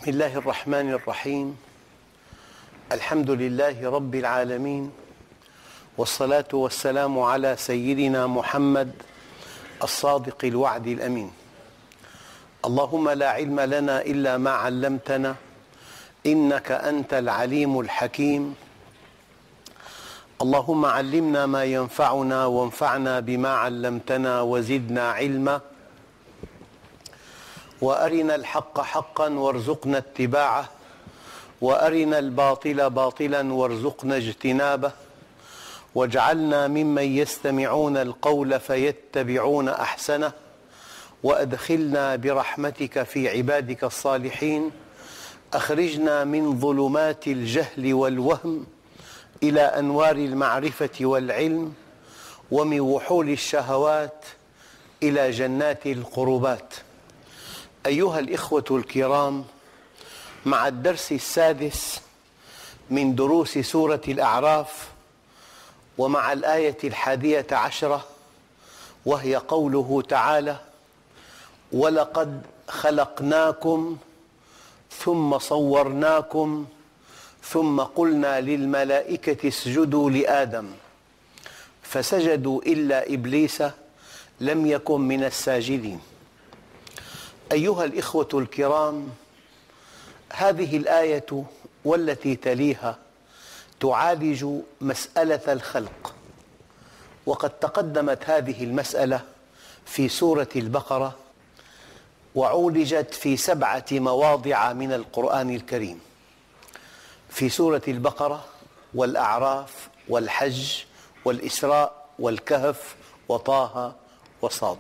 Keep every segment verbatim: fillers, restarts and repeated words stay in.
بسم الله الرحمن الرحيم. الحمد لله رب العالمين، والصلاة والسلام على سيدنا محمد الصادق الوعد الأمين. اللهم لا علم لنا إلا ما علمتنا إنك أنت العليم الحكيم. اللهم علمنا ما ينفعنا وانفعنا بما علمتنا وزدنا علما، وأرنا الحق حقا وارزقنا اتباعه، وأرنا الباطل باطلا وارزقنا اجتنابه، واجعلنا ممن يستمعون القول فيتبعون أحسنه، وأدخلنا برحمتك في عبادك الصالحين. أخرجنا من ظلمات الجهل والوهم إلى أنوار المعرفة والعلم، ومن وحول الشهوات إلى جنات القربات. أيها الإخوة الكرام، مع الدرس السادس من دروس سورة الأعراف، ومع الآية الحادية عشرة، وهي قوله تعالى: ولقد خلقناكم ثم صورناكم ثم قلنا للملائكة اسجدوا لآدم فسجدوا إلا إبليس لم يكن من الساجدين. أيها الإخوة الكرام، هذه الآية والتي تليها تعالج مسألة الخلق، وقد تقدمت هذه المسألة في سورة البقرة، وعولجت في سبعة مواضع من القرآن الكريم، في سورة البقرة والأعراف والحج والإسراء والكهف وطه وصاد.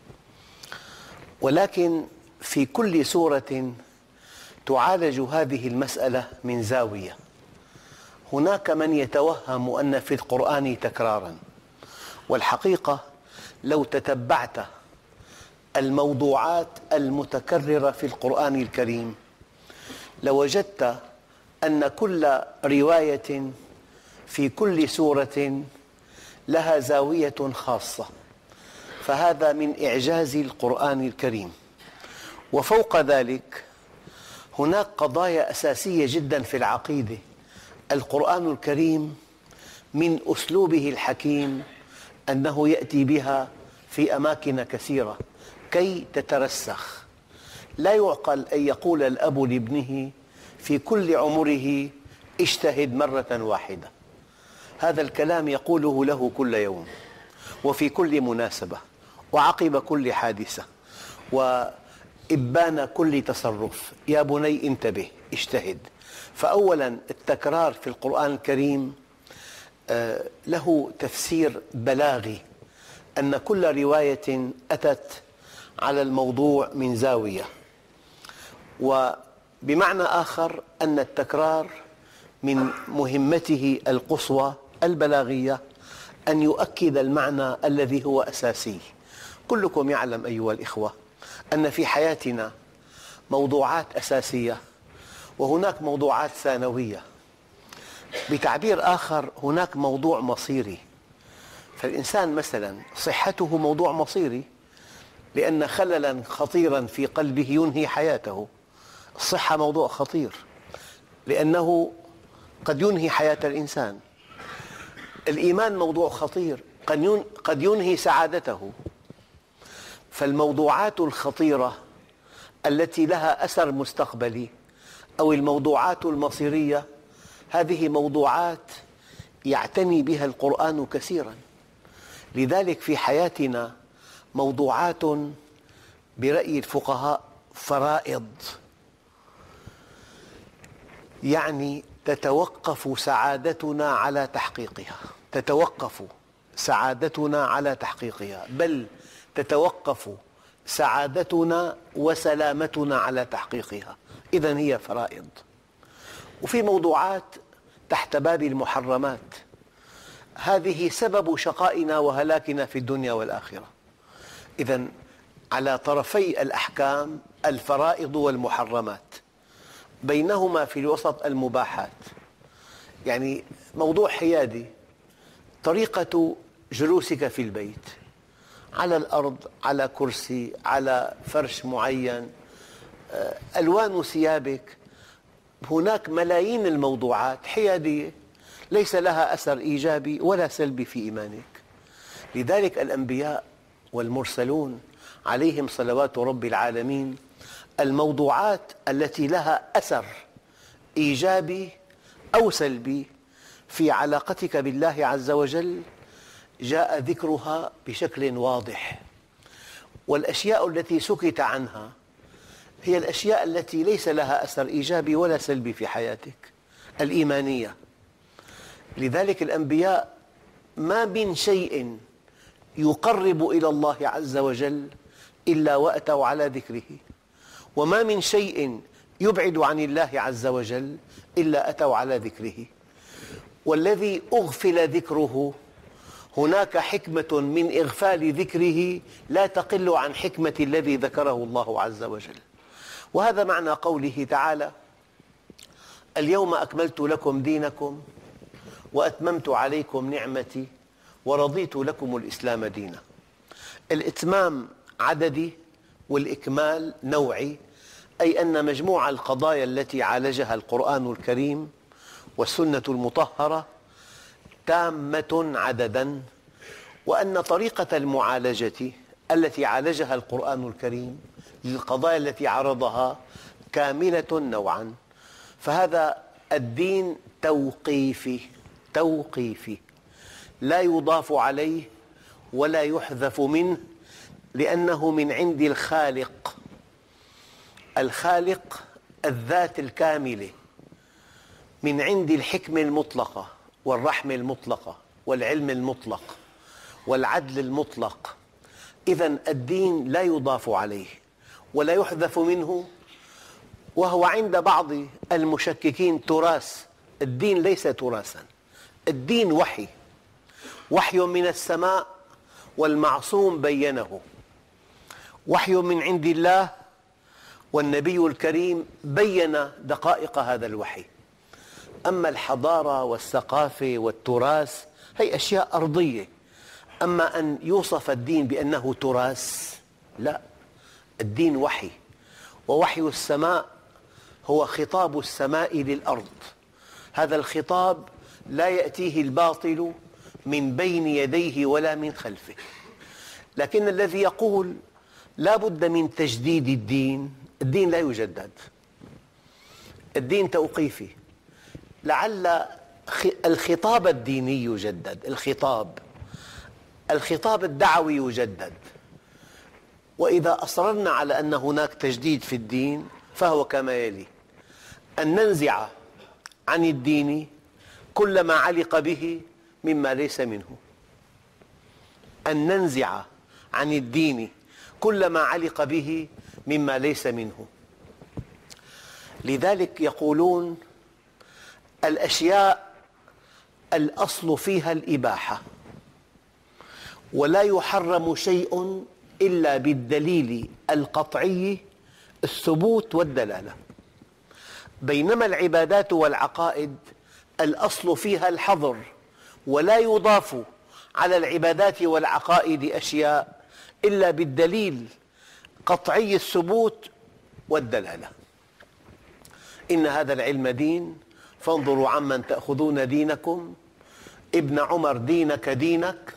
ولكن في كل سورة تعالج هذه المسألة من زاوية. هناك من يتوهم أن في القرآن تكراراً، والحقيقة لو تتبعت الموضوعات المتكررة في القرآن الكريم لوجدت أن كل رواية في كل سورة لها زاوية خاصة، فهذا من إعجاز القرآن الكريم. وفوق ذلك هناك قضايا أساسية جدا في العقيدة. القرآن الكريم من أسلوبه الحكيم أنه يأتي بها في أماكن كثيرة كي تترسخ. لا يعقل أن يقول الأب لابنه في كل عمره اجتهد مرة واحدة. هذا الكلام يقوله له كل يوم وفي كل مناسبة وعقب كل حادثة وإبان كل تصرف: يا بني انتبه اجتهد. فأولا التكرار في القرآن الكريم له تفسير بلاغي، أن كل رواية أتت على الموضوع من زاوية. وبمعنى آخر أن التكرار من مهمته القصوى البلاغية أن يؤكد المعنى الذي هو أساسي. كلكم يعلم أيها الإخوة أن في حياتنا موضوعات أساسية وهناك موضوعات ثانوية. بتعبير آخر هناك موضوع مصيري. فالإنسان مثلا صحته موضوع مصيري، لأن خللا خطيرا في قلبه ينهي حياته. الصحة موضوع خطير لأنه قد ينهي حياة الإنسان. الإيمان موضوع خطير، قد ينهي سعادته. فالموضوعات الخطيرة التي لها أثر مستقبلي أو الموضوعات المصيرية، هذه موضوعات يعتني بها القرآن كثيرا. لذلك في حياتنا موضوعات برأي الفقهاء فرائض، يعني تتوقف سعادتنا على تحقيقها، تتوقف سعادتنا على تحقيقها، بل تتوقف سعادتنا وسلامتنا على تحقيقها. إذن هي فرائض. وفي موضوعات تحت باب المحرمات، هذه سبب شقائنا وهلاكنا في الدنيا والآخرة. إذن على طرفي الأحكام الفرائض والمحرمات، بينهما في الوسط المباحات. يعني موضوع حيادي، طريقة جلوسك في البيت، على الأرض، على كرسي، على فرش معين، ألوان ثيابك، هناك ملايين الموضوعات حيادية ليس لها أثر إيجابي ولا سلبي في إيمانك. لذلك الأنبياء والمرسلون عليهم صلوات رب العالمين، الموضوعات التي لها أثر إيجابي أو سلبي في علاقتك بالله عز وجل جاء ذكرها بشكل واضح. والأشياء التي سكت عنها هي الأشياء التي ليس لها أثر إيجابي ولا سلبي في حياتك الإيمانية. لذلك الأنبياء ما من شيء يقرب إلى الله عز وجل إلا وأتوا على ذكره، وما من شيء يبعد عن الله عز وجل إلا أتوا على ذكره. والذي أغفل ذكره هناك حكمة من إغفال ذكره لا تقل عن حكمة الذي ذكره الله عز وجل. وهذا معنى قوله تعالى: اليوم أكملت لكم دينكم وأتممت عليكم نعمتي ورضيت لكم الإسلام دينا. الإتمام عددي والإكمال نوعي، أي أن مجموع القضايا التي عالجها القرآن الكريم والسنة المطهرة تامة عددا، وأن طريقة المعالجة التي عالجها القرآن الكريم للقضايا التي عرضها كاملة نوعا. فهذا الدين توقيفي توقيفي لا يضاف عليه ولا يحذف منه، لأنه من عند الخالق. الخالق الذات الكاملة، من عند الحكمة المطلقة والرحمة المطلقة والعلم المطلق والعدل المطلق. إذن الدين لا يضاف عليه ولا يحذف منه، وهو عند بعض المشككين تراث. الدين ليس تراثا، الدين وحي، وحي من السماء والمعصوم بينه، وحي من عند الله والنبي الكريم بين دقائق هذا الوحي. أما الحضارة والثقافة والتراث هي أشياء أرضية. أما أن يوصف الدين بأنه تراث، لا، الدين وحي، ووحي السماء هو خطاب السماء للأرض. هذا الخطاب لا يأتيه الباطل من بين يديه ولا من خلفه. لكن الذي يقول لا بد من تجديد الدين، الدين لا يجدد، الدين توقيفي. لعل الخطاب الديني يجدد، الخطاب الخطاب الدعوي يجدد. وإذا أصررنا على أن هناك تجديد في الدين فهو كما يلي: أن ننزع عن الدين كل ما علق به مما ليس منه، أن ننزع عن الدين كل ما علق به مما ليس منه. لذلك يقولون الأشياء الأصل فيها الإباحة، ولا يحرم شيء إلا بالدليل القطعي الثبوت والدلالة. بينما العبادات والعقائد الأصل فيها الحظر، ولا يضاف على العبادات والعقائد أشياء إلا بالدليل قطعي الثبوت والدلالة. إن هذا العلم دين فانظروا عمن تأخذون دينكم. ابن عمر: دينك دينك،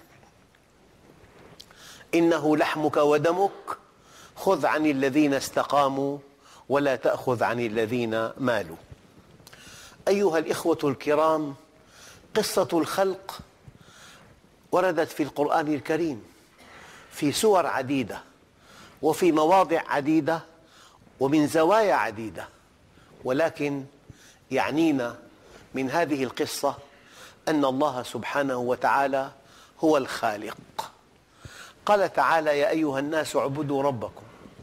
إنه لحمك ودمك، خذ عن الذين استقاموا ولا تأخذ عن الذين مالوا. أيها الإخوة الكرام، قصة الخلق وردت في القرآن الكريم في سور عديدة وفي مواضع عديدة ومن زوايا عديدة، ولكن يعنينا من هذه القصة أن الله سبحانه وتعالى هو الخالق. قال تعالى: يا أيها الناس اعبدوا ربكم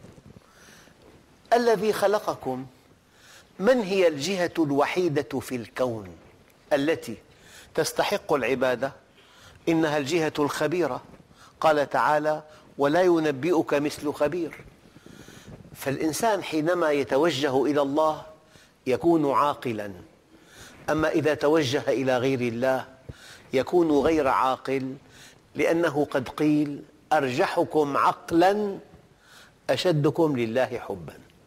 الذي خلقكم. من هي الجهة الوحيدة في الكون التي تستحق العبادة؟ إنها الجهة الخبيرة. قال تعالى: ولا ينبئك مثل خبير. فالإنسان حينما يتوجه إلى الله يكون عاقلاً، أما إذا توجه إلى غير الله يكون غير عاقل، لأنه قد قيل: أرجحكم عقلاً أشدكم لله حباً.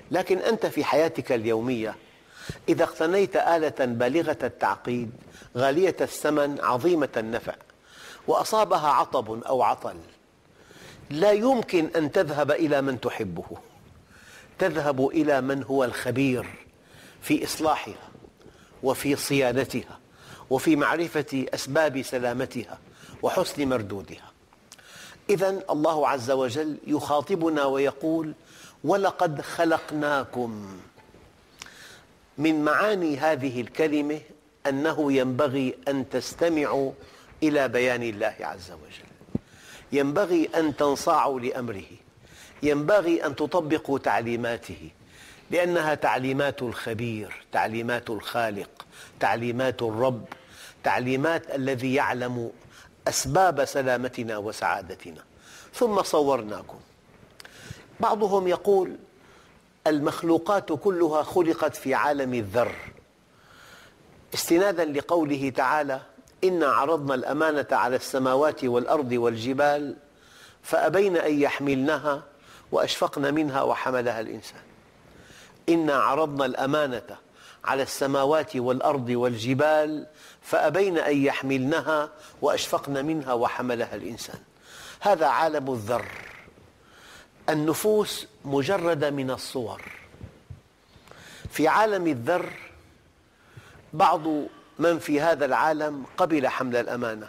لكن أنت في حياتك اليومية إذا اقتنيت آلة بالغة التعقيد غالية الثمن عظيمة النفع وأصابها عطب أو عطل، لا يمكن أن تذهب إلى من تحبه، تذهب إلى من هو الخبير في إصلاحها وفي صيانتها وفي معرفة أسباب سلامتها وحسن مردودها. إذن الله عز وجل يخاطبنا ويقول: ولقد خلقناكم. من معاني هذه الكلمة أنه ينبغي أن تستمعوا إلى بيان الله عز وجل، ينبغي أن تنصاعوا لأمره، ينبغي أن تطبقوا تعليماته، لأنها تعليمات الخبير، تعليمات الخالق، تعليمات الرب، تعليمات الذي يعلم أسباب سلامتنا وسعادتنا. ثم صورناكم. بعضهم يقول المخلوقات كلها خلقت في عالم الذر، استنادا لقوله تعالى: إنا عرضنا الأمانة على السماوات والأرض والجبال فأبين أن يحملنها وأشفقن منها وحملها الإنسان. إنا عرضنا الأمانة على السماوات والأرض والجبال فأبين أن يحملنها وأشفقن منها وحملها الإنسان. هذا عالم الذر. النفوس مجردة من الصور. في عالم الذر بعض من في هذا العالم قبل حمل الأمانة،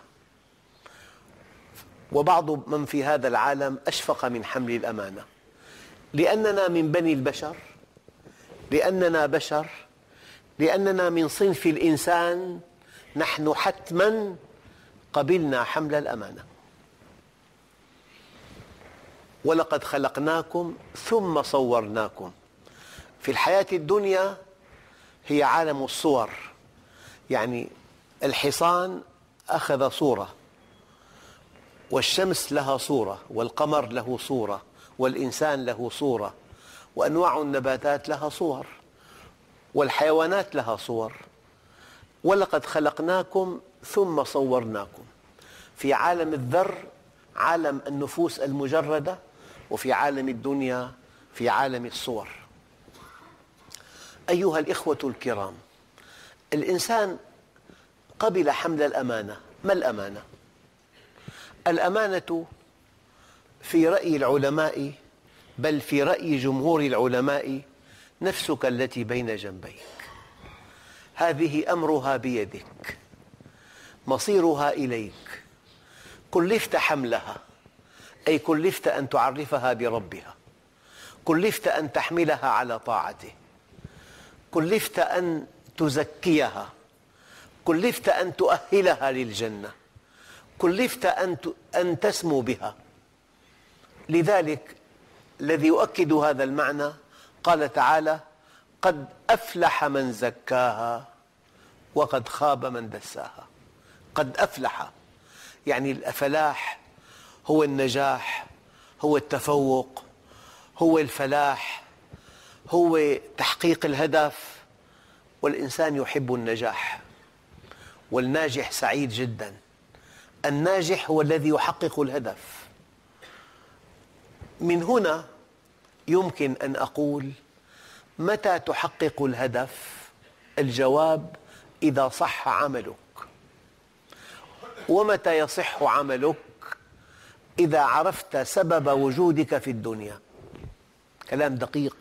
وبعض من في هذا العالم أشفق من حمل الأمانة. لأننا من بني البشر، لأننا بشر، لأننا من صنف الإنسان، نحن حتماً قبلنا حمل الأمانة. ولقد خلقناكم ثم صورناكم. في الحياة الدنيا هي عالم الصور، يعني الحصان أخذ صورة، والشمس لها صورة، والقمر له صورة، والإنسان له صورة، وأنواع النباتات لها صور، والحيوانات لها صور. ولقد خلقناكم ثم صورناكم. في عالم الذر عالم النفوس المجردة، وفي عالم الدنيا في عالم الصور. أيها الإخوة الكرام، الإنسان قبل حمل الأمانة. ما الأمانة؟ الأمانة في رأي العلماء، بل في رأي جمهور العلماء، نفسك التي بين جنبيك، هذه أمرها بيدك، مصيرها إليك، كلفت حملها، أي كلفت أن تعرفها بربها، كلفت أن تحملها على طاعته، كلفت أن تزكيها، كلفت أن تؤهلها للجنة، كلفت أن تسمو بها. لذلك الذي يؤكد هذا المعنى قال تعالى: قد أفلح من زكاها وقد خاب من دساها. قد أفلح، يعني الفلاح هو النجاح، هو التفوق، هو الفلاح، هو تحقيق الهدف. والإنسان يحب النجاح، والناجح سعيد جدا. الناجح هو الذي يحقق الهدف. من هنا يمكن أن أقول: متى تحقق الهدف؟ الجواب: إذا صح عملك. ومتى يصح عملك؟ إذا عرفت سبب وجودك في الدنيا. كلام دقيق.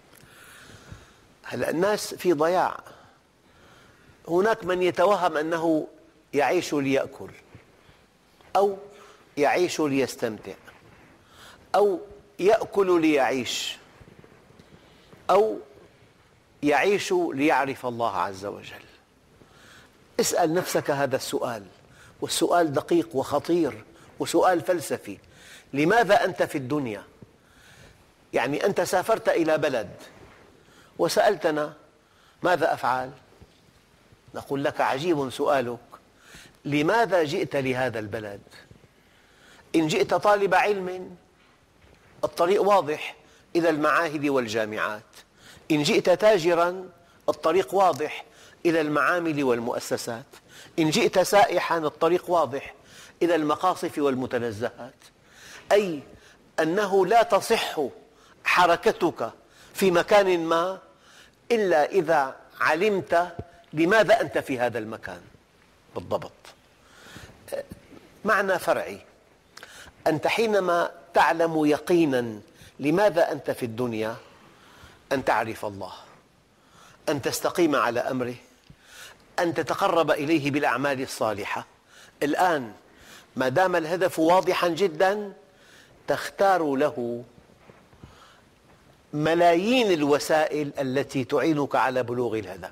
هلأ الناس في ضياع. هناك من يتوهم أنه يعيش ليأكل، أو يعيش ليستمتع، أو يأكل ليعيش، أو يعيش ليعرف الله عز وجل. اسأل نفسك هذا السؤال، والسؤال دقيق وخطير وسؤال فلسفي. لماذا أنت في الدنيا؟ يعني أنت سافرت إلى بلد وسألتنا: ماذا أفعل؟ نقول لك: عجيب سؤالك، لماذا جئت لهذا البلد؟ إن جئت طالب علم الطريق واضح إلى المعاهد والجامعات، إن جئت تاجراً الطريق واضح إلى المعامل والمؤسسات، إن جئت سائحاً الطريق واضح إلى المقاصف والمتنزهات. أي أنه لا تصح حركتك في مكان ما إلا إذا علمت لماذا أنت في هذا المكان بالضبط. معنى فرعي: أنت حينما تعلم يقيناً لماذا أنت في الدنيا، أن تعرف الله، أن تستقيم على أمره، أن تتقرب إليه بالأعمال الصالحة. الآن ما دام الهدف واضحاً جداً، تختار له ملايين الوسائل التي تعينك على بلوغ الهدف.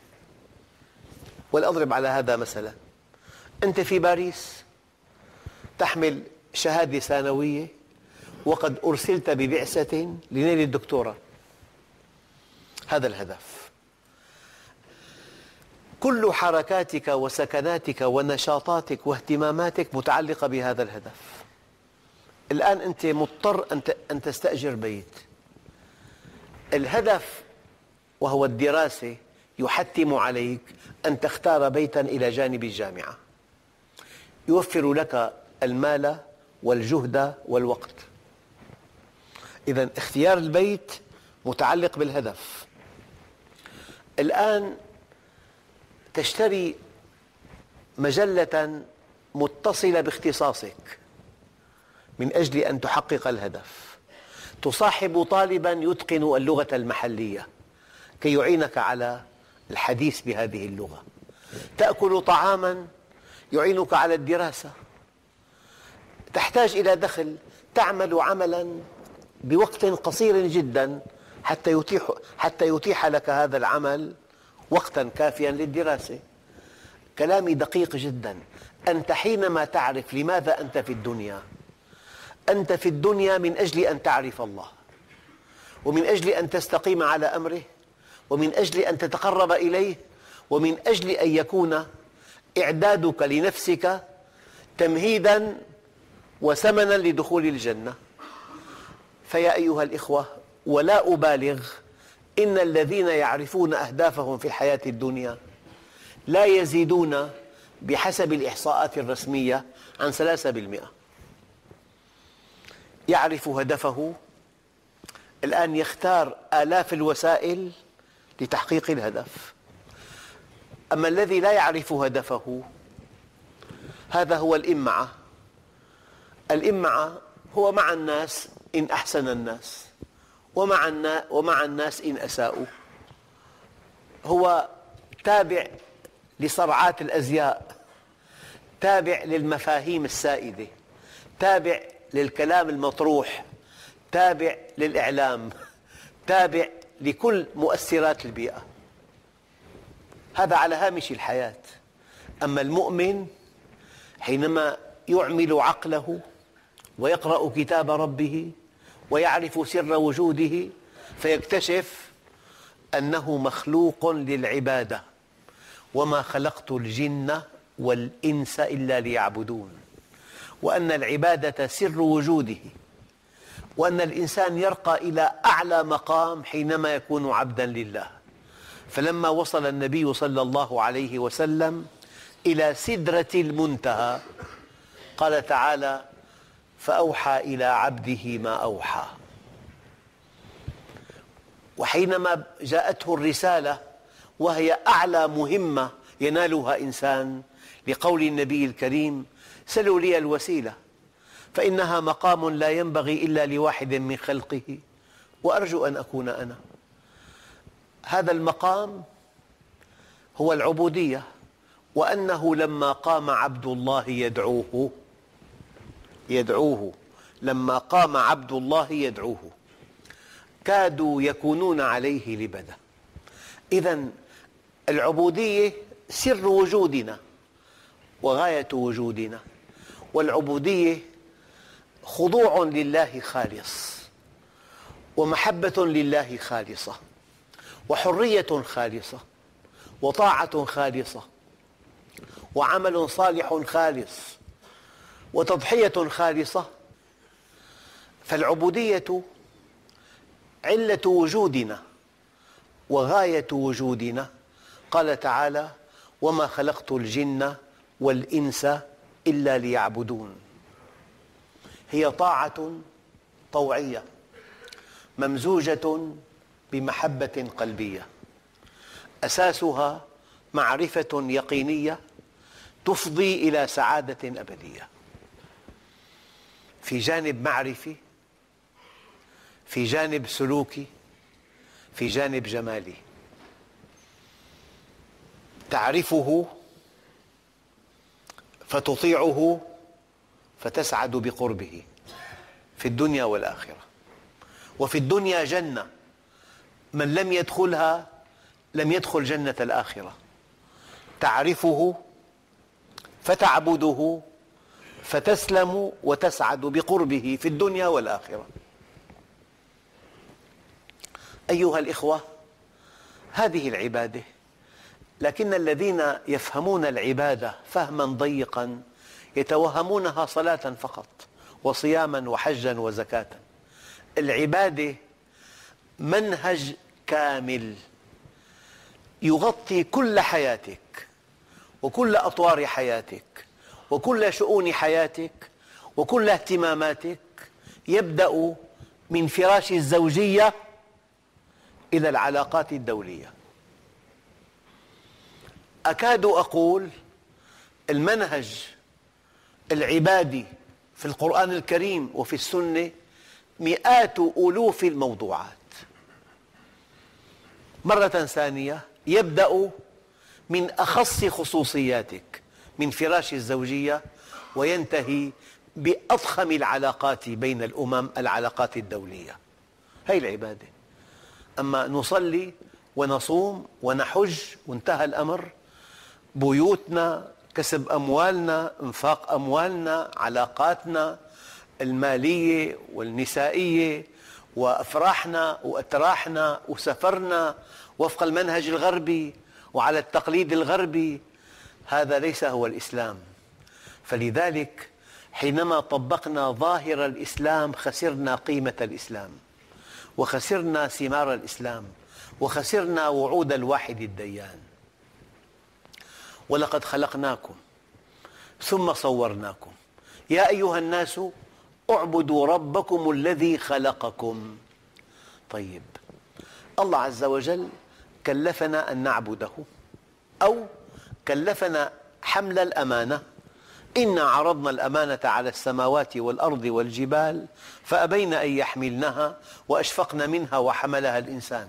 ولأضرب على هذا مثلاً: أنت في باريس تحمل شهادة ثانوية وقد أرسلت ببعثة لنيل الدكتوراه، هذا الهدف. كل حركاتك وسكناتك ونشاطاتك واهتماماتك متعلقة بهذا الهدف. الآن أنت مضطر أن تستأجر بيت. الهدف وهو الدراسة يحتم عليك أن تختار بيتاً إلى جانب الجامعة يوفر لك المال والجهد والوقت. إذن اختيار البيت متعلق بالهدف. الآن تشتري مجلة متصلة باختصاصك من أجل أن تحقق الهدف. تصاحب طالباً يتقن اللغة المحلية كي يعينك على الحديث بهذه اللغة. تأكل طعاماً يعينك على الدراسة. تحتاج إلى دخل، تعمل عملاً بوقت قصير جداً حتى يتيح, حتى يتيح لك هذا العمل وقتاً كافياً للدراسة. كلامي دقيق جداً. أنت حينما تعرف لماذا أنت في الدنيا، أنت في الدنيا من أجل أن تعرف الله، ومن أجل أن تستقيم على أمره، ومن أجل أن تتقرب إليه، ومن أجل أن يكون إعدادك لنفسك تمهيداً وثمناً لدخول الجنة. فيا أيها الإخوة، ولا أبالغ، إن الذين يعرفون أهدافهم في الحياة الدنيا لا يزيدون بحسب الإحصاءات الرسمية عن ثلاثة بالمئة. يعرف هدفه، الآن يختار آلاف الوسائل لتحقيق الهدف. أما الذي لا يعرف هدفه، هذا هو الإمعة. الإمعة هو مع الناس إن أحسن الناس، ومع الناس إن أساءوا. هو تابع لصرعات الأزياء، تابع للمفاهيم السائدة، تابع للكلام المطروح، تابع للإعلام، تابع لكل مؤثرات البيئة. هذا على هامش الحياة. أما المؤمن حينما يعمل عقله ويقرأ كتاب ربه ويعرف سر وجوده، فيكتشف أنه مخلوق للعبادة: وما خلقت الجن والإنس إلا ليعبدون. وأن العبادة سر وجوده، وأن الإنسان يرقى إلى أعلى مقام حينما يكون عبداً لله. فلما وصل النبي صلى الله عليه وسلم إلى سدرة المنتهى قال تعالى: فأوحى إلى عبده ما أوحى. وحينما جاءته الرسالة وهي أعلى مهمة ينالها إنسان، لقول النبي الكريم: سلوا لي الوسيلة فإنها مقام لا ينبغي إلا لواحد من خلقه وأرجو أن أكون أنا. هذا المقام هو العبودية. وأنه لما قام عبد الله يدعوه يدعوه لما قام عبد الله يدعوه كادوا يكونون عليه لبدا. إذن العبودية سر وجودنا وغاية وجودنا، والعبودية خضوع لله خالص، ومحبة لله خالصة، وحرية خالصة، وطاعة خالصة، وعمل صالح خالص، وتضحية خالصة. فالعبودية علة وجودنا وغاية وجودنا. قال تعالى: وما خلقت الجن والإنس إلا ليعبدون. هي طاعة طوعية ممزوجة بمحبة قلبية أساسها معرفة يقينية تفضي إلى سعادة أبدية، في جانب معرفي، في جانب سلوكي، في جانب جمالي. تعرفه فتطيعه فتسعد بقربه في الدنيا والآخرة. وفي الدنيا جنة، من لم يدخلها لم يدخل جنة الآخرة. تعرفه فتعبده فتسلم وتسعد بقربه في الدنيا والآخرة. أيها الإخوة، هذه العبادة، لكن الذين يفهمون العبادة فهما ضيقا يتوهمونها صلاة فقط وصياما وحجا وزكاة. العبادة منهج كامل يغطي كل حياتك وكل أطوار حياتك وكل شؤون حياتك وكل اهتماماتك، يبدأ من فراش الزوجية إلى العلاقات الدولية. أكاد أقول المنهج العبادي في القرآن الكريم وفي السنة مئات ألوف الموضوعات. مرة ثانية يبدأ من أخص خصوصياتك من فراش الزوجية وينتهي بأضخم العلاقات بين الأمم، العلاقات الدولية. هذه العبادة. أما نصلي ونصوم ونحج وانتهى الأمر، بيوتنا، كسب أموالنا، انفاق أموالنا، علاقاتنا المالية والنسائية وأفراحنا وأتراحنا وسفرنا وفق المنهج الغربي وعلى التقليد الغربي، هذا ليس هو الإسلام. فلذلك حينما طبقنا ظاهر الإسلام خسرنا قيمة الإسلام، وخسرنا ثمار الإسلام، وخسرنا وعود الواحد الديان. ولقد خلقناكم ثم صورناكم يا أيها الناس اعبدوا ربكم الذي خلقكم. طيب، الله عز وجل كلفنا أن نعبده، أو كلفنا حمل الأمانة. إنا عرضنا الأمانة على السماوات والأرض والجبال فأبين أن يحملنها وأشفقن منها وحملها الإنسان.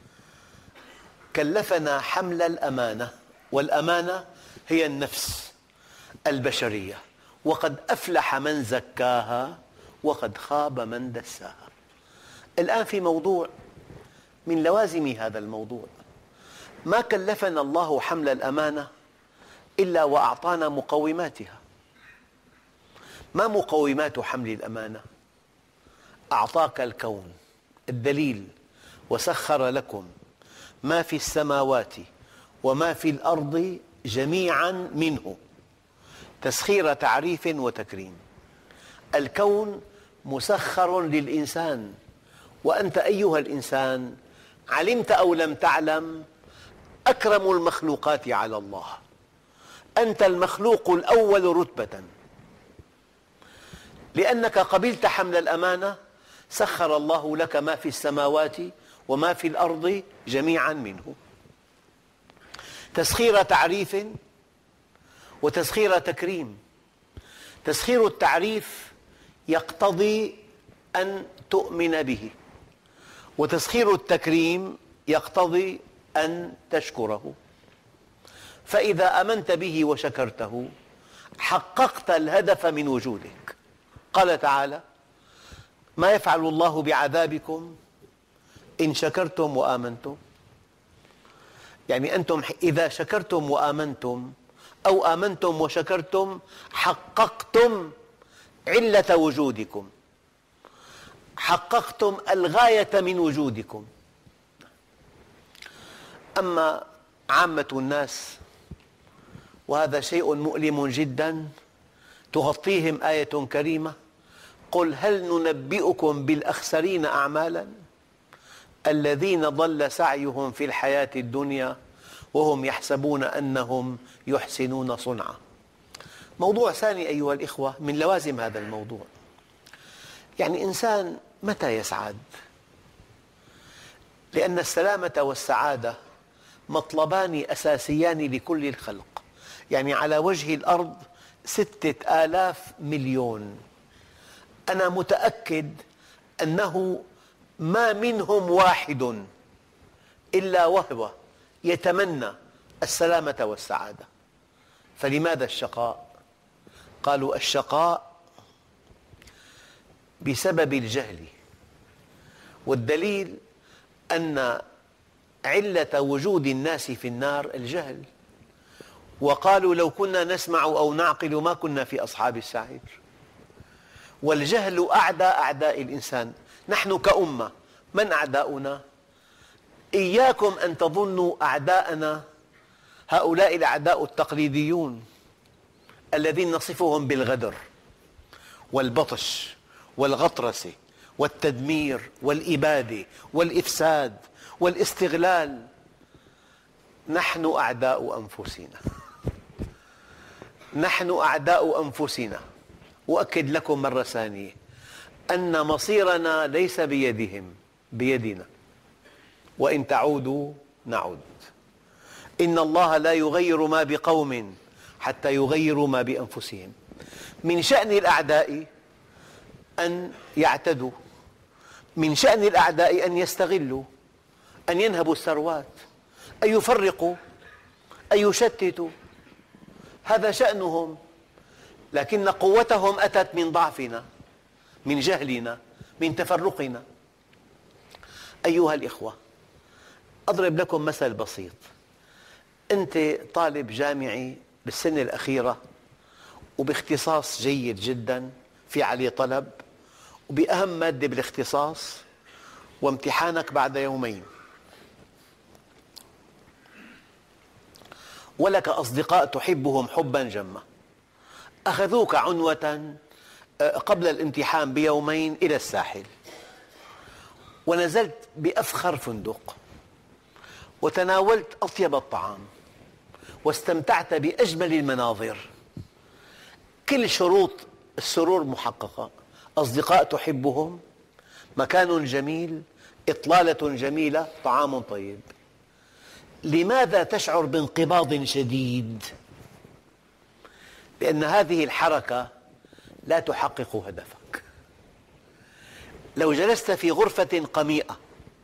كلفنا حمل الأمانة، والأمانة هي النفس البشرية، وقد أفلح من زكاها وقد خاب من دساها. الآن في موضوع من لوازم هذا الموضوع: ما كلفنا الله حمل الأمانة إلا وأعطانا مقوماتها. ما مقومات حمل الأمانة؟ أعطاك الكون، الدليل: وسخر لكم ما في السماوات وما في الأرض جميعا منه. تسخير تعريف وتكريم. الكون مسخر للإنسان، وأنت أيها الإنسان علمت أو لم تعلم أكرم المخلوقات على الله. أنت المخلوق الأول رتبة، لأنك قبلت حمل الأمانة. سخر الله لك ما في السماوات وما في الأرض جميعا منه. تسخير تعريف وتسخير تكريم. تسخير التعريف يقتضي أن تؤمن به، وتسخير التكريم يقتضي أن تشكره. فإذا آمنت به وشكرته حققت الهدف من وجودك. قال تعالى: ما يفعل الله بعذابكم إن شكرتم وآمنتم. يعني أنتم إذا شكرتم وآمنتم أو آمنتم وشكرتم حققتم علة وجودكم، حققتم الغاية من وجودكم. أما عامة الناس، وهذا شيء مؤلم جدا، تغطيهم آية كريمة: قل هل ننبئكم بالأخسرين أعمالا الذين ضل سعيهم في الحياة الدنيا وهم يحسبون أنهم يحسنون صنعا. موضوع ثاني أيها الإخوة من لوازم هذا الموضوع، يعني إنسان متى يسعد؟ لأن السلامة والسعادة مطلبان أساسيان لكل الخلق. يعني على وجه الأرض ستة آلاف مليون، أنا متأكد أنه ما منهم واحد إلا وهو يتمنى السلامة والسعادة. فلماذا الشقاء؟ قالوا الشقاء بسبب الجهل، والدليل أن علة وجود الناس في النار الجهل. وقالوا لو كنا نسمع أو نعقل ما كنا في أصحاب السعير. والجهل أعدى أعداء الإنسان. نحن كأمة من أعداؤنا؟ إياكم أن تظنوا أعداءنا هؤلاء الأعداء التقليديون الذين نصفهم بالغدر والبطش والغطرسة والتدمير والإبادة والإفساد والاستغلال. نحن أعداء أنفسنا، نحن أعداء أنفسنا. أؤكد لكم مرة ثانية أن مصيرنا ليس بيدهم، بيدنا، وإن تعودوا نعود. إن الله لا يغير ما بقوم حتى يغيروا ما بأنفسهم. من شأن الأعداء أن يعتدوا، من شأن الأعداء أن يستغلوا، أن ينهبوا الثروات، أن يفرقوا، أن يشتتوا، هذا شأنهم. لكن قوتهم أتت من ضعفنا، من جهلنا، من تفرقنا. أيها الإخوة، أضرب لكم مثل بسيط. أنت طالب جامعي بالسنة الأخيرة وباختصاص جيد جدا في عليه طلب وبأهم مادة بالاختصاص، وامتحانك بعد يومين، ولك أصدقاء تحبهم حبا جما، أخذوك عنوة قبل الامتحان بيومين إلى الساحل، ونزلت بأفخر فندق، وتناولت أطيب الطعام، واستمتعت بأجمل المناظر. كل شروط السرور محققة: أصدقاء تحبهم، مكان جميل، إطلالة جميلة، طعام طيب. لماذا تشعر بانقباض شديد؟ لأن هذه الحركة لا تحقق هدفك. لو جلست في غرفة قميئة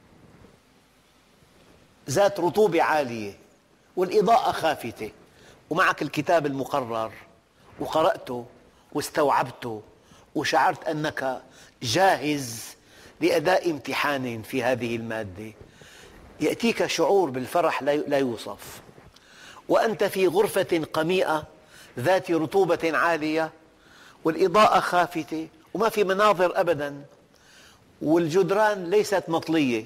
ذات رطوبة عالية والإضاءة خافتة ومعك الكتاب المقرر وقرأته واستوعبته وشعرت أنك جاهز لأداء امتحان في هذه المادة، يأتيك شعور بالفرح لا يوصف. وأنت في غرفة قميئة ذات رطوبة عالية والإضاءة خافتة وما في مناظر أبدا والجدران ليست مطلية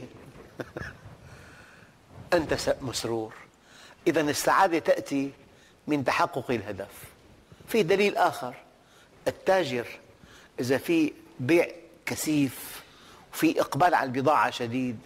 أنت مسرور. إذن السعادة تأتي من تحقق الهدف. في دليل آخر: التاجر إذا في بيع كثيف وفي إقبال على البضاعة شديد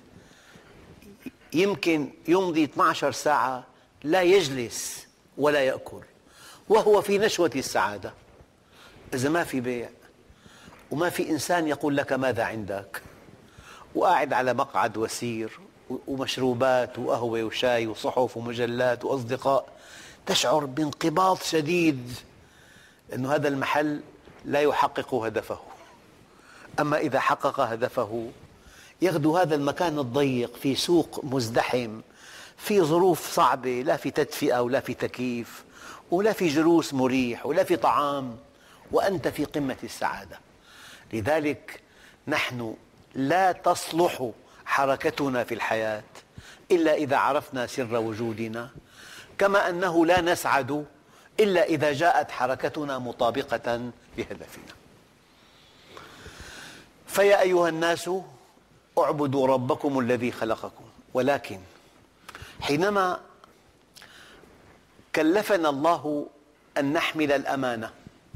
يمكن يمضي اثنتي عشرة ساعة لا يجلس ولا يأكل وهو في نشوة السعادة. إذا ما في بيع وما في إنسان يقول لك ماذا عندك، وقاعد على مقعد وسير ومشروبات وقهوة وشاي وصحف ومجلات وأصدقاء، تشعر بانقباض شديد أن هذا المحل لا يحقق هدفه. أما إذا حقق هدفه يغدو هذا المكان الضيق في سوق مزدحم في ظروف صعبة، لا في تدفئة ولا في تكييف ولا في جلوس مريح ولا في طعام، وأنت في قمة السعادة. لذلك نحن لا تصلح حركتنا في الحياة إلا إذا عرفنا سر وجودنا، كما أنه لا نسعد إلا إذا جاءت حركتنا مطابقة لهدفنا. فيا أيها الناس اعبدوا ربكم الذي خلقكم. ولكن حينما كلفنا الله أن نحمل الأمانة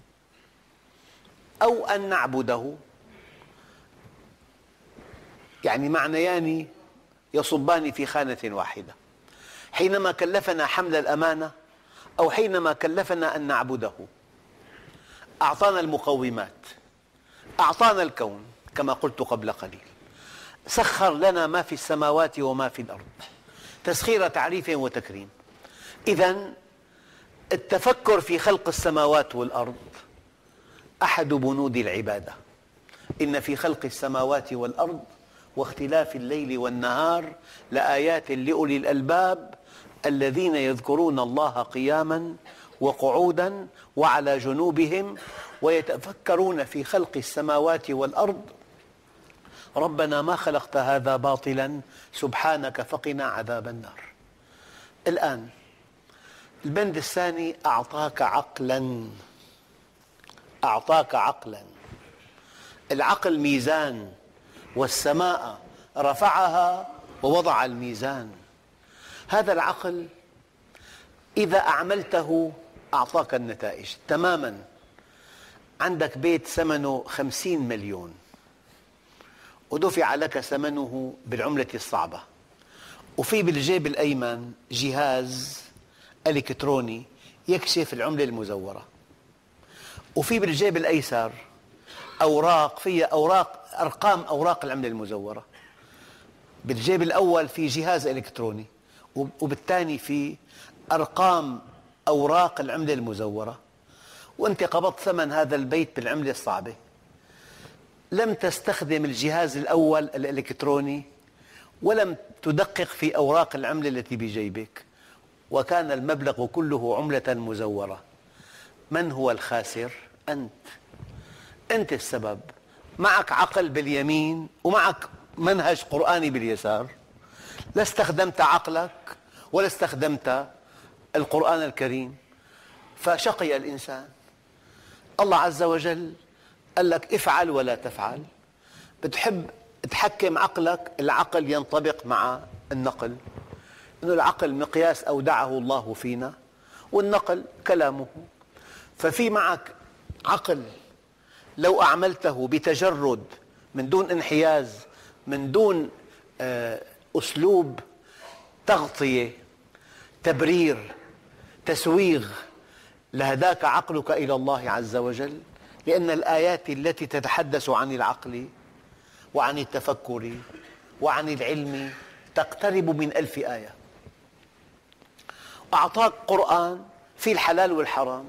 أو أن نعبده، يعني معنيان يصبان في خانة واحدة. حينما كلفنا حمل الأمانة أو حينما كلفنا أن نعبده أعطانا المقومات، أعطانا الكون كما قلت قبل قليل، سخر لنا ما في السماوات وما في الأرض، تسخير تعريف وتكريم. إذن التفكر في خلق السماوات والأرض أحد بنود العبادة. إن في خلق السماوات والأرض واختلاف الليل والنهار لآيات لأولي الألباب الذين يذكرون الله قياما وقعودا وعلى جنوبهم ويتفكرون في خلق السماوات والأرض ربنا ما خلقت هذا باطلا سبحانك فقنا عذاب النار. الآن البند الثاني: أعطاك عقلا. أعطاك عقلا. العقل ميزان، والسماء رفعها ووضع الميزان. هذا العقل إذا أعملته أعطاك النتائج تماما. عندك بيت ثمنه خمسين مليون ودفع لك ثمنه بالعملة الصعبة، وفي بالجيب الأيمن جهاز إلكتروني يكشف العملة المزورة، وفي بالجيب الأيسر أوراق فيها أوراق أرقام أوراق العملة المزورة. بالجيب الأول في جهاز إلكتروني وبالثاني في أرقام أوراق العملة المزورة، وأنت قبضت ثمن هذا البيت بالعملة الصعبة. لم تستخدم الجهاز الأول الإلكتروني ولم تدقق في أوراق العملة التي بجيبك، وكان المبلغ كله عملة مزورة. من هو الخاسر؟ أنت. أنت السبب. معك عقل باليمين ومعك منهج قرآني باليسار، لا استخدمت عقلك ولا استخدمت القرآن الكريم، فشقي الإنسان. الله عز وجل قال لك افعل ولا تفعل. بتحب تحكم عقلك، العقل ينطبق مع النقل، إنه العقل مقياس أودعه الله فينا والنقل كلامه. ففي معك عقل لو أعملته بتجرد من دون انحياز، من دون أسلوب تغطية تبرير تسويغ، لهداك عقلك إلى الله عز وجل. لأن الآيات التي تتحدث عن العقل وعن التفكر وعن العلم تقترب من ألف آية. أعطاك قرآن في الحلال والحرام،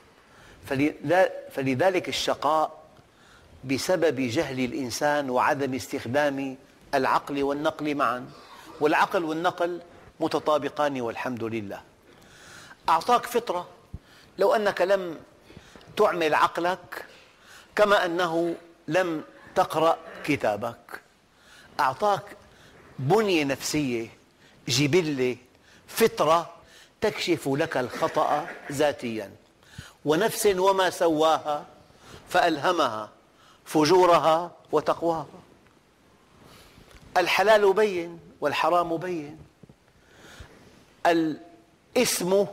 فلذلك الشقاء بسبب جهل الإنسان وعدم استخدام العقل والنقل معا، والعقل والنقل متطابقان والحمد لله. أعطاك فطرة، لو أنك لم تعمل عقلك كما أنه لم تقرأ كتابك. أعطاك بنية نفسية، جبلة، فطرة تكشف لك الخطأ ذاتيا. ونفس وما سواها فألهمها فجورها وتقواها. الحلال بين والحرام بين. الإثم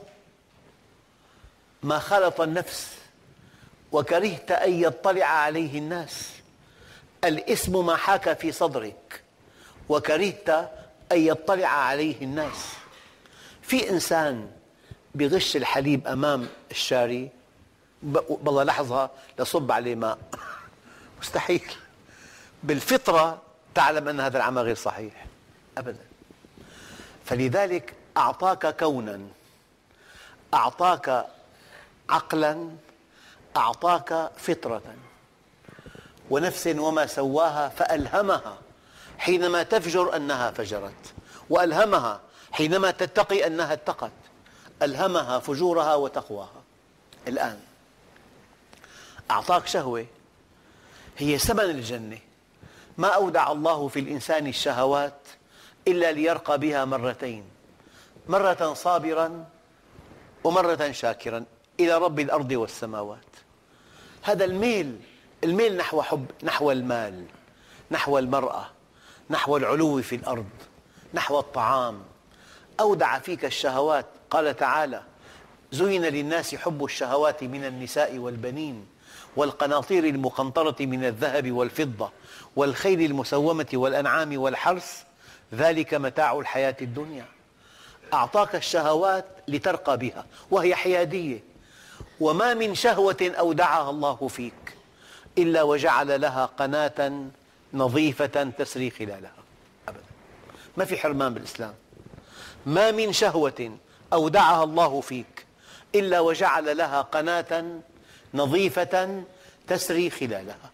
ما خالط النفس وكرهت أن يطلع عليه الناس. الإثم ما حاك في صدرك وكرهت أن يطلع عليه الناس. في إنسان بغش الحليب أمام الشاري، بالله لحظة لصب عليه ماء، مستحيل. بالفطرة تعلم أن هذا العمل غير صحيح أبدا. فلذلك أعطاك كونا، أعطاك عقلا، أعطاك فطرة. ونفس وما سواها فألهمها حينما تفجر أنها فجرت، وألهمها حينما تتقي أنها اتقت. ألهمها فجورها وتقواها. الآن أعطاك شهوة هي ثمن الجنة. ما أودع الله في الإنسان الشهوات إلا ليرقى بها مرتين، مرة صابرا ومرة شاكرا إلى رب الأرض والسماوات. هذا الميل، الميل نحو حب، نحو المال، نحو المرأة، نحو العلو في الأرض، نحو الطعام. أودع فيك الشهوات. قال تعالى: زين للناس حب الشهوات من النساء والبنين والقناطير المقنطرة من الذهب والفضة والخيل المسومة والأنعام والحرث ذلك متاع الحياة الدنيا. أعطاك الشهوات لترقى بها وهي حيادية. وما من شهوة أودعها الله فيك إلا وجعل لها قناة نظيفة تسري خلالها أبدا. ما في حرمان بالإسلام. ما من شهوة أودعها الله فيك إلا وجعل لها قناة نظيفة تسري خلالها.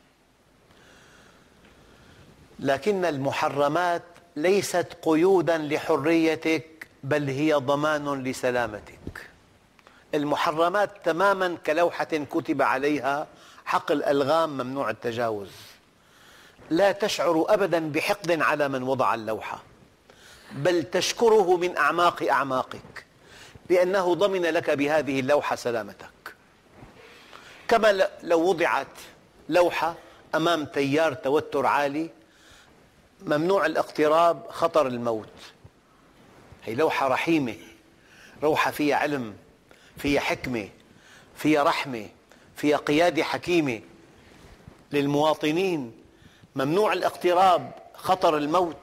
لكن المحرمات ليست قيوداً لحريتك، بل هي ضمان لسلامتك. المحرمات تماماً كلوحة كتب عليها حقل ألغام ممنوع التجاوز. لا تشعر أبداً بحقد على من وضع اللوحة، بل تشكره من أعماق أعماقك لأنه ضمن لك بهذه اللوحة سلامتك. كما لو وضعت لوحة أمام تيار توتر عالي ممنوع الاقتراب خطر الموت، هي لوحة رحيمة، لوحة فيها علم، فيها حكمة، فيها رحمة، فيها قيادة حكيمة للمواطنين، ممنوع الاقتراب خطر الموت.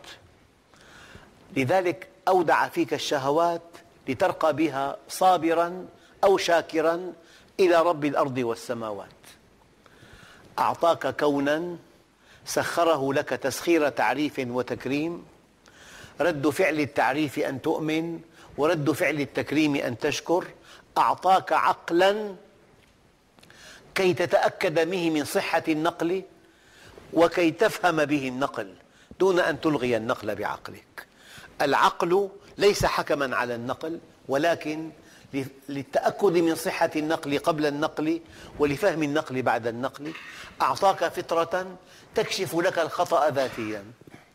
لذلك أودع فيك الشهوات لترقى بها صابراً أو شاكراً إلى رب الأرض والسماوات. أعطاك كوناً سخره لك تسخير تعريف وتكريم. رد فعل التعريف أن تؤمن، ورد فعل التكريم أن تشكر. أعطاك عقلاً كي تتأكد به من صحة النقل وكي تفهم به النقل دون أن تلغي النقل بعقلك. العقل ليس حكماً على النقل، ولكن للتأكد من صحة النقل قبل النقل ولفهم النقل بعد النقل. أعطاك فطرة تكشف لك الخطأ ذاتياً.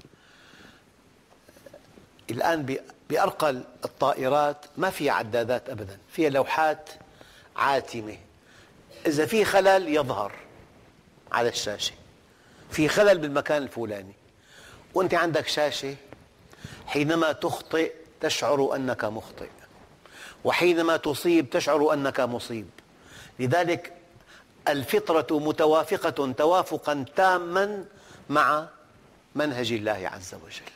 الآن بأرقى الطائرات ما فيها عدادات أبداً، فيها لوحات عاتمة، إذا في خلل يظهر على الشاشة، في خلل بالمكان الفلاني، وأنت عندك شاشة حينما تخطئ تشعر أنك مخطئ، وحينما تصيب تشعر أنك مصيب. لذلك الفطرة متوافقة توافقاً تاماً مع منهج الله عز وجل.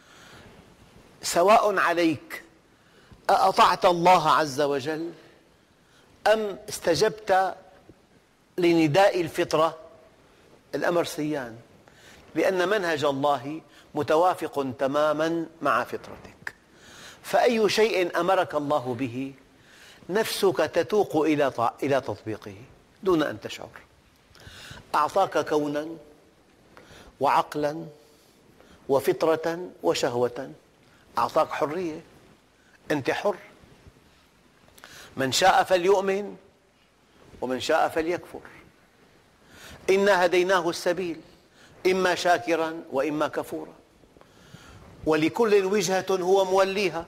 سواء عليك أطعت الله عز وجل أم استجبت لنداء الفطرة، الأمر سيان، لأن منهج الله متوافق تماماً مع فطرتك. فأي شيء أمرك الله به نفسك تتوق إلى تطبيقه دون أن تشعر. أعطاك كوناً وعقلاً وفطرة وشهوة. أعطاك حرية، أنت حر، من شاء فليؤمن ومن شاء فليكفر. إنا هديناه السبيل إما شاكراً وإما كفورا، ولكل وجهة هو موليها.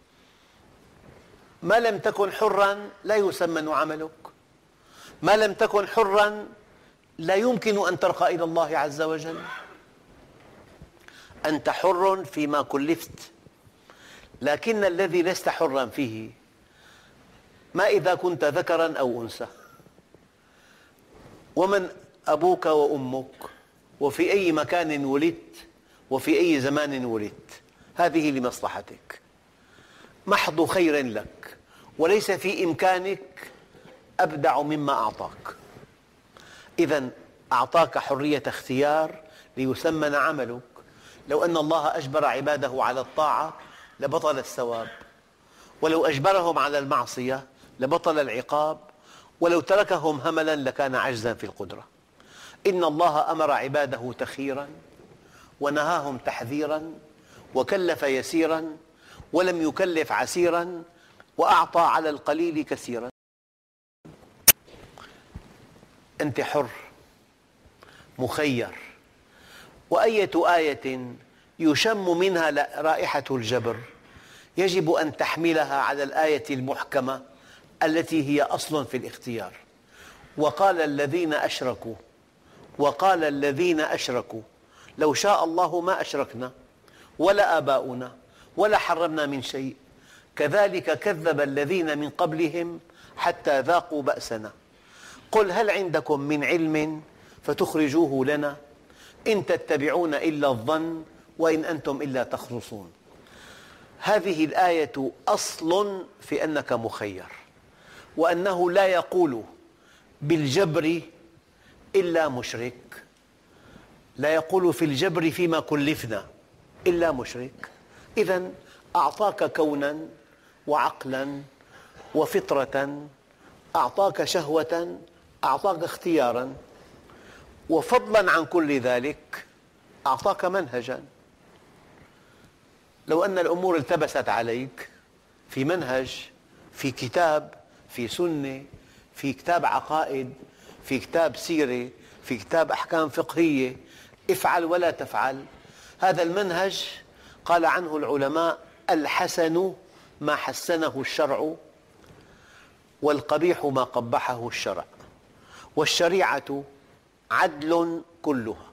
ما لم تكن حراً لا يسمن عملك، ما لم تكن حراً لا يمكن أن ترقى إلى الله عز وجل. أنت حر فيما كلفت، لكن الذي لست حراً فيه ما إذا كنت ذكراً أو أنثى، ومن أبوك وأمك، وفي أي مكان ولدت، وفي أي زمان ولدت، هذه لمصلحتك، محض خير لك، وليس في إمكانك أبدع مما أعطاك. إذن أعطاك حرية اختيار ليسمن عملك. لو أن الله أجبر عباده على الطاعة لبطل الثواب، ولو أجبرهم على المعصية لبطل العقاب، ولو تركهم هملاً لكان عجزاً في القدرة. إن الله أمر عباده تخييراً ونهاهم تحذيراً، وكلف يسيراً ولم يكلف عسيراً، وأعطى على القليل كثيراً. أنت حر مخير. وأية آية يشم منها رائحة الجبر يجب أن تحملها على الآية المحكمة التي هي أصل في الاختيار. وقال الذين أشركوا وقال الذين أشركوا لو شاء الله ما أشركنا ولا آباؤنا ولا حرمنا من شيء كذلك كذب الذين من قبلهم حتى ذاقوا بأسنا قل هل عندكم من علم فتخرجوه لنا إن تتبعون إلا الظن وإن أنتم إلا تخرصون. هذه الآية أصل في أنك مخير، وأنه لا يقول بالجبر إلا مشرك، لا يقول في الجبر فيما كلفنا إلا مشرك. إذن أعطاك كونا وعقلا وفطرة، أعطاك شهوة، أعطاك اختيارا، وفضلا عن كل ذلك أعطاك منهجا. لو أن الأمور التبست عليك في منهج، في كتاب، في سنة، في كتاب عقائد، في كتاب سيرة، في كتاب أحكام فقهية، افعل ولا تفعل، هذا المنهج قال عنه العلماء: الحسن ما حسنه الشرع، والقبيح ما قبحه الشرع. والشريعة عدل كلها،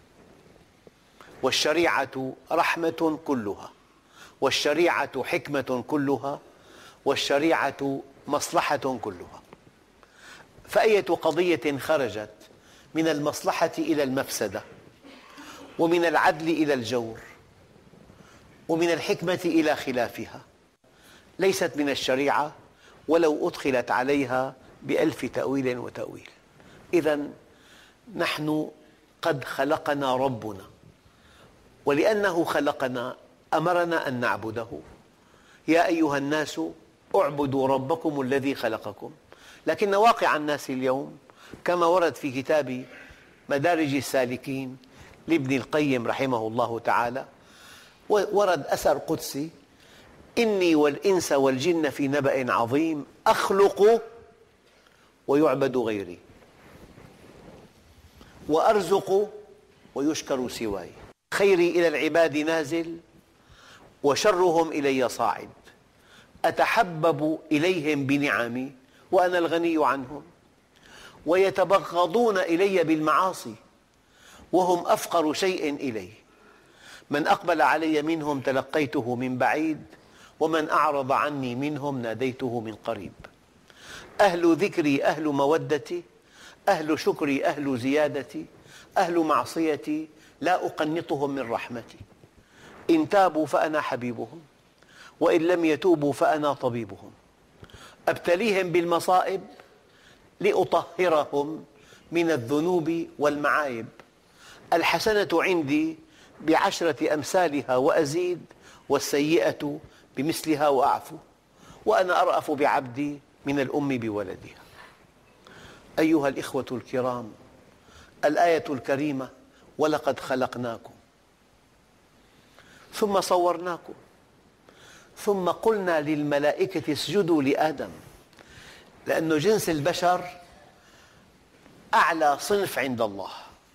والشريعة رحمة كلها، والشريعة حكمة كلها، والشريعة مصلحة كلها. فأية قضية خرجت من المصلحة إلى المفسدة، ومن العدل إلى الجور، ومن الحكمة إلى خلافها، ليست من الشريعة ولو أدخلت عليها بألف تأويل وتأويل. إذن نحن قد خلقنا ربنا، ولأنه خلقنا أمرنا أن نعبده. يا أيها الناس اعبدوا ربكم الذي خلقكم. لكن واقع الناس اليوم كما ورد في كتاب مدارج السالكين لابن القيم رحمه الله تعالى، ورد أثر قدسي: إني والإنس والجن في نبأ عظيم، أخلق ويعبد غيري، وأرزق ويشكر سواي، خيري إلى العباد نازل، وشرهم إلي صاعد، أتحبب إليهم بنعمي وأنا الغني عنهم، ويتبغضون إلي بالمعاصي وهم أفقر شيء إلي، من أقبل علي منهم تلقيته من بعيد، ومن أعرض عني منهم ناديته من قريب. أهل ذكري أهل مودتي، أهل شكري أهل زيادتي، أهل معصيتي لا أقنطهم من رحمتي، إن تابوا فأنا حبيبهم، وإن لم يتوبوا فأنا طبيبهم، أبتليهم بالمصائب لأطهرهم من الذنوب والمعايب، الحسنة عندي بعشرة أمثالها وأزيد، والسيئة بمثلها وأعفو، وأنا أرأف بعبدي من الأم بولدها. أيها الإخوة الكرام، الآية الكريمة: ولقد خلقناكم ثم صورناكم ثم قلنا للملائكة اسجدوا لآدم، لأن جنس البشر أعلى صنف عند الله.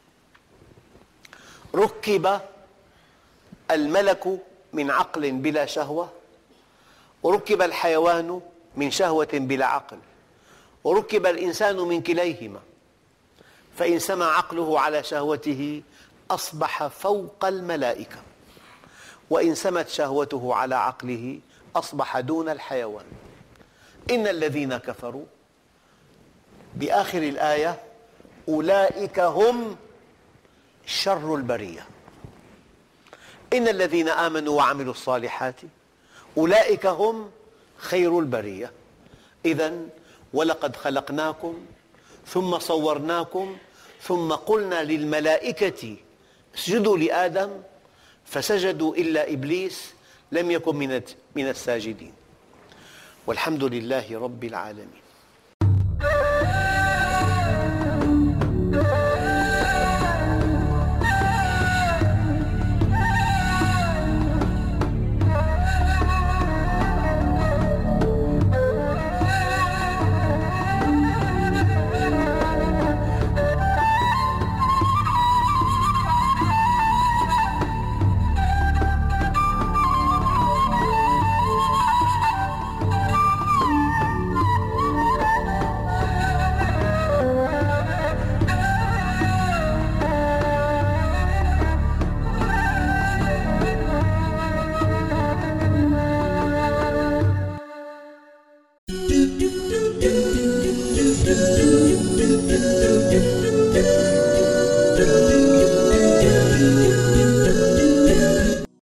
ركب الملك من عقل بلا شهوة، وركب الحيوان من شهوة بلا عقل، وركب الإنسان من كليهما، فإن سمى عقله على شهوته أصبح فوق الملائكة، وإن سمت شهوته على عقله أصبح دون الحيوان. إن الذين كفروا بآخر الآية أولئك هم شر البرية، إن الذين آمنوا وعملوا الصالحات أولئك هم خير البرية. إذن ولقد خلقناكم ثم صورناكم ثم قلنا للملائكة اسجدوا لآدم فسجدوا إلا إبليس لم يكن من الساجدين. والحمد لله رب العالمين.